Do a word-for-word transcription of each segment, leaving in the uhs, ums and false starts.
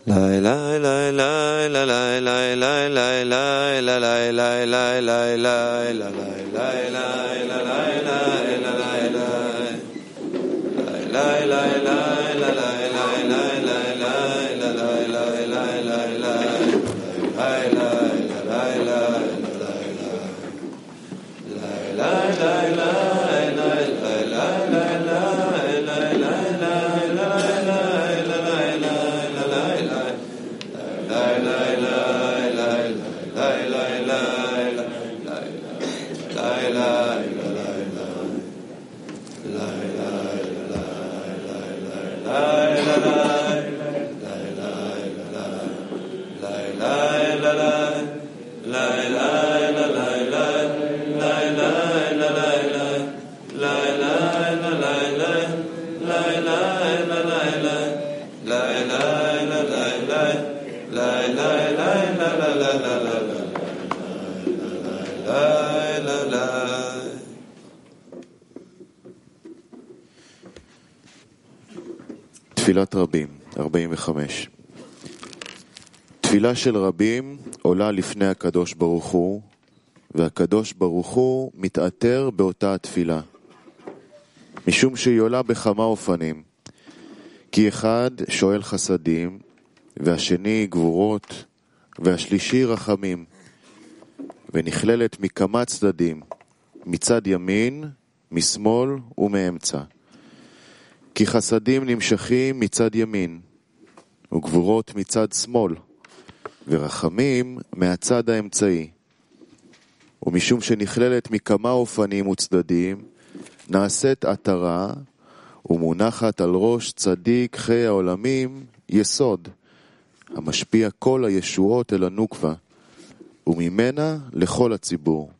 La la la la la la la la la la la la la la la la la תפילת רבים, ארבעים וחמש. תפילה של רבים עולה לפני הקדוש ברוך הוא, והקדוש ברוך הוא מתעתר באותה התפילה, משום שהיא עולה בכמה אופנים, כי אחד שואל חסדים, והשני גבורות, והשלישי רחמים, ונכללת מכמה צדדים, מצד ימין, משמאל ומאמצע. כי חסדים נמשכים מצד ימין, וגבורות מצד שמאל, ורחמים מהצד האמצעי. ומשום שנכללת מכמה אופנים וצדדים, נעשית עטרה, ומונחת על ראש צדיק חי העולמים יסוד, המשפיע כל הישועות אל הנוקבה, וממנה לכל הציבור.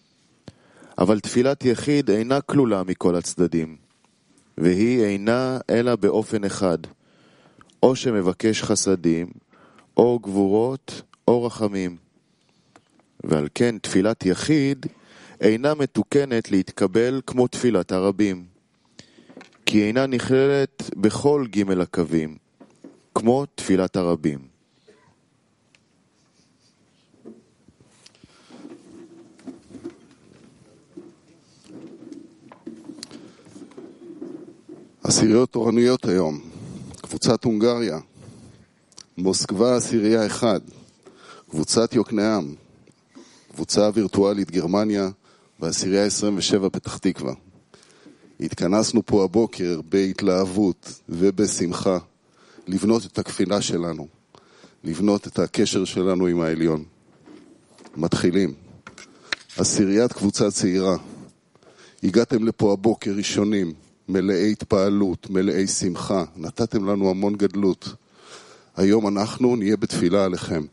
אבל תפילת יחיד אינה כלולה מכל הצדדים, והיא אינה אלא באופן אחד, או שמבקש חסדים, או גבורות, או רחמים. ועל כן תפילת יחיד אינה מתוקנת להתקבל כמו תפילת הרבים, כי אינה נכללת בכל ג' הקווים, כמו תפילת הרבים. עשיריות תורניות היום, קבוצת הונגריה, מוסקבה עשירייה אחד, קבוצת יוקנעם, קבוצה וירטואלית גרמניה, ועשירייה עשרים ושבע פתח תקווה. התכנסנו פה הבוקר בהתלהבות ובשמחה, לבנות את הכפילה שלנו, לבנות את הקשר שלנו עם העליון. מתחילים. עשיריית קבוצה צעירה, הגעתם לפה הבוקר ראשונים, מלאי התפעלות, מלאי שמחה, נתתם לנו המון גדלות. היום אנחנו נהיה בתפילה עליכם.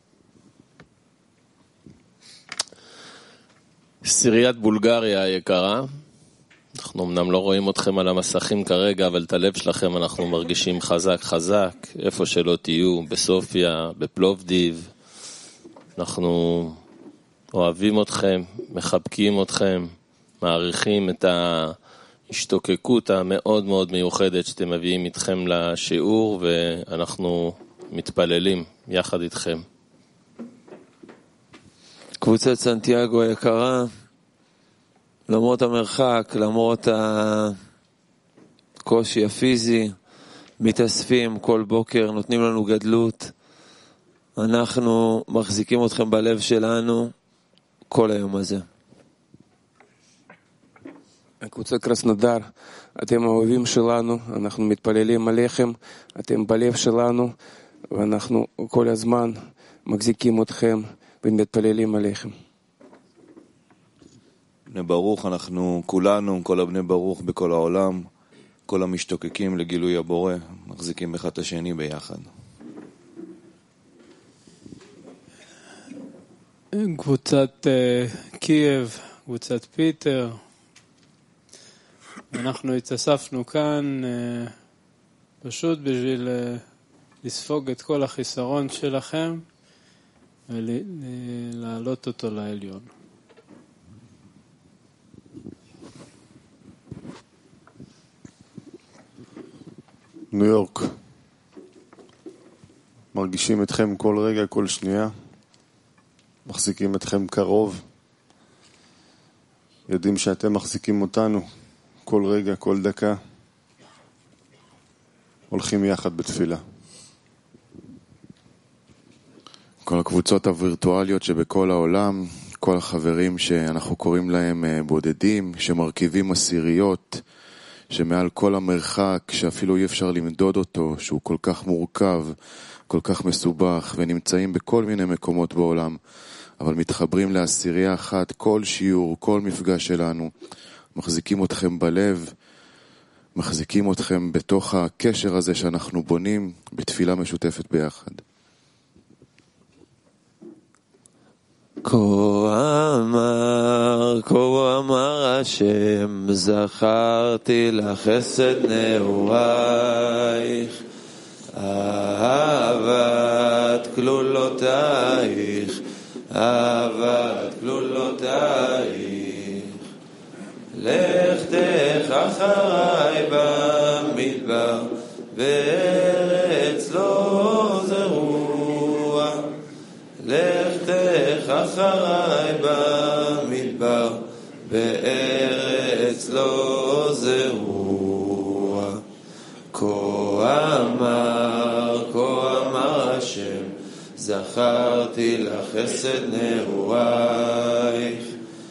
עשיריית בולגריה היקרה, אנחנו אמנם לא רואים אתכם על המסכים כרגע, אבל את הלב שלכם אנחנו מרגישים חזק חזק, איפה שלא תהיו, בסופיה, בפלובדיב. אנחנו אוהבים אתכם, מחבקים אתכם, מעריכים את ההשתוקקות המאוד מאוד מיוחדת שאתם מביאים איתכם לשיעור, ואנחנו מתפללים יחד איתכם. קבוצת סנטיאגו היקרה, למרות המרחק, למרות הקושי הפיזי, מתאספים כל בוקר, נותנים לנו גדלות. אנחנו מחזיקים אתכם בלב שלנו כל היום הזה. קבוצת קרסנודר, אתם האוהבים שלנו, אנחנו מתפללים עליכם, אתם בלב שלנו, ואנחנו כל הזמן מחזיקים אתכם ומתפללים עליכם. בני ברוך, אנחנו כולנו, כל הבני ברוך בכל העולם, כל המשתוקקים לגילוי הבורא, מחזיקים אחד את השני ביחד. קבוצת uh, קייב, קבוצת פיטר, אנחנו התאספנו כאן uh, פשוט בשביל uh, לספוג את כל החיסרון שלכם ולהעלות אותו לעליון. ניו יורק, מרגישים אתכם כל רגע, כל שנייה, מחזיקים אתכם קרוב, יודעים שאתם מחזיקים אותנו כל רגע, כל דקה, הולכים יחד בתפילה. כל הקבוצות הווירטואליות שבכל העולם, כל החברים שאנחנו קוראים להם בודדים, שמרכיבים עשיריות, שמעל כל המרחק, שאפילו אי אפשר למדוד אותו, שהוא כל כך מורכב, כל כך מסובך, ונמצאים בכל מיני מקומות בעולם, אבל מתחברים לעשירייה אחת, כל שיעור, כל מפגש שלנו, מחזיקים אתכם בלב, מחזיקים אתכם בתוך הקשר הזה שאנחנו בונים בתפילה משותפת ביחד. כה אמר, כה אמר השם, זכרתי לך חסד נעורייך, אהבת כלולותייך, אהבת כלולותייך. לכתך אחריי במדבר, בארץ לא זרוע. לכתך אחריי במדבר, בארץ לא זרוע. כה אמר, כה אמר השם, זכרתי לך חסד נעורייך,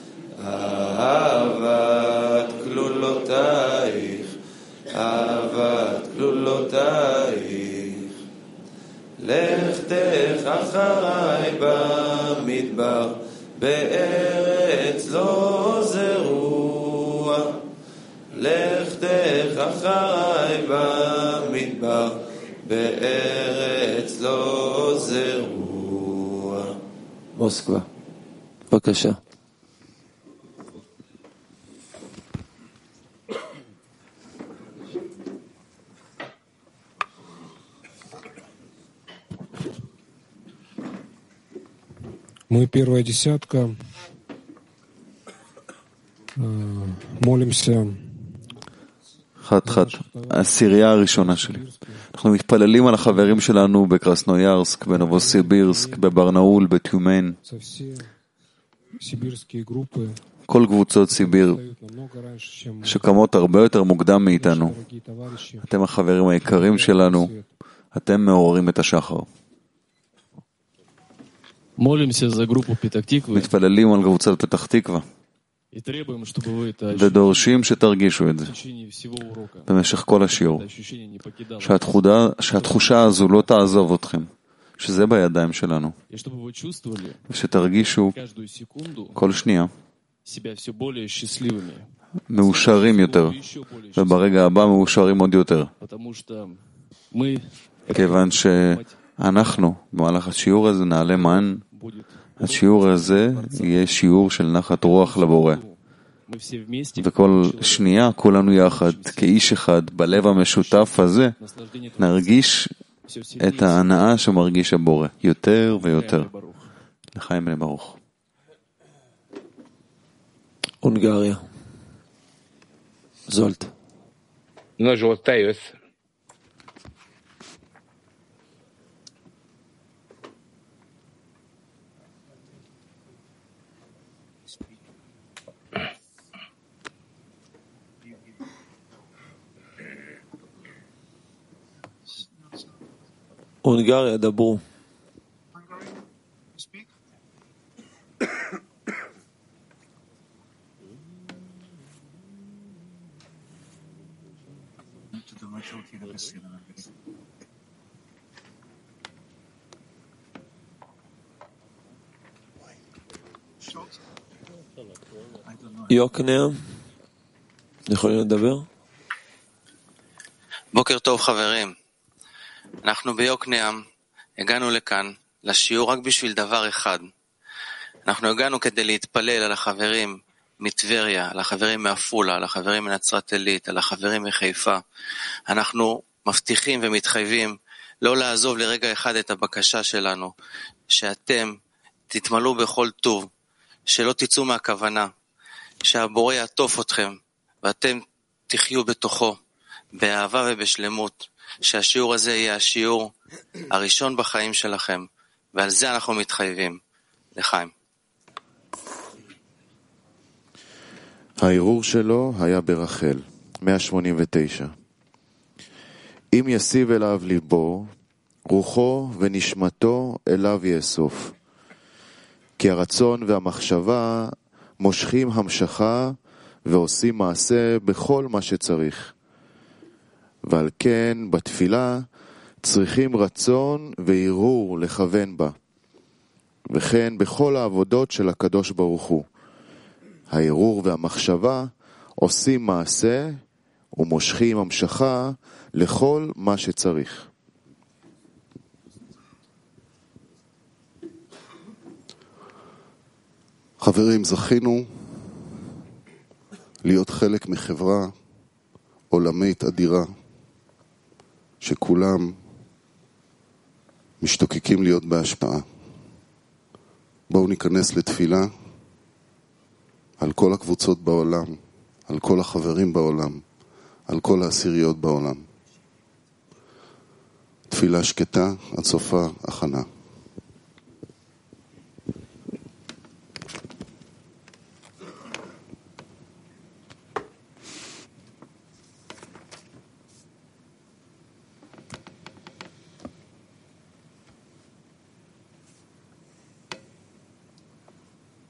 אהבת כלולותייך, אהבת כלולותייך. לכתך אחריי במדבר, בארץ לא זרוע. לכתך אחריי במדבר, בארץ לא זרוע. מוסקבה, בבקשה. Мы первая десятка, молимся. חד חד, העשירייה הראשונה שלי. אנחנו מתפללים על החברים שלנו בקרסנויארסק, בנובוסיבירסק, בברנאול, בתיומן. כל קבוצות סיביר שקמות הרבה יותר מוקדם מאיתנו. אתם החברים היקרים שלנו, אתם מעוררים את השחר. מתפללים על קבוצת פתח תקווה ודורשים שתרגישו את זה במשך כל השיעור, שהתחושה הזו לא תעזוב אתכם, שזה בידיים שלנו, ושתרגישו כל שנייה מאושרים יותר, וברגע הבא מאושרים עוד יותר, כיוון שאנחנו במהלך השיעור הזה נעלה מען. השיעור הזה יהיה שיעור של נחת רוח לבורא, וכל שנייה כולנו יחד כאיש אחד בלב המשותף הזה נרגיש את ההנאה שמרגיש הבורא יותר ויותר. לחיים בני ברוך. הונגריה, זולט. No žoltajus. הונגריה, דברו. יוקנעם, יכולים לדבר? בוקר טוב חברים, אנחנו ביוקנעם הגענו לכאן לשיעור רק בשביל דבר אחד. אנחנו הגענו כדי להתפלל על החברים מטבריה, על החברים מעפולה, על החברים מנצרת עילית, על החברים מחיפה. אנחנו מבטיחים ומתחייבים לא לעזוב לרגע אחד את הבקשה שלנו, שאתם תתמלאו בכל טוב, שלא תצאו מהכוונה, שהבורא יעטוף אתכם ואתם תחיו בתוכו באהבה ובשלמות, שהשיעור הזה יהיה השיעור הראשון בחיים שלכם, ועל זה אנחנו מתחייבים. לחיים. הערעור שלו היה ברחל, מאה שמונים ותשע. אם יסיב אליו ליבו, רוחו ונשמתו אליו יאסוף. כי הרצון והמחשבה מושכים המשכה ועושים מעשה בכל מה שצריך. ועל כן בתפילה צריכים רצון וערעור לכוון בה. וכן בכל העבודות של הקדוש ברוך הוא. הערעור והמחשבה עושים מעשה ומושכים המשכה לכל מה שצריך. חברים, זכינו להיות חלק מחברה עולמית אדירה, שכולם משתוקקים להיות בהשפעה. בואו ניכנס לתפילה על כל הקבוצות בעולם, על כל החברים בעולם, על כל העשיריות בעולם. תפילה שקטה, עד סופה, הכנה.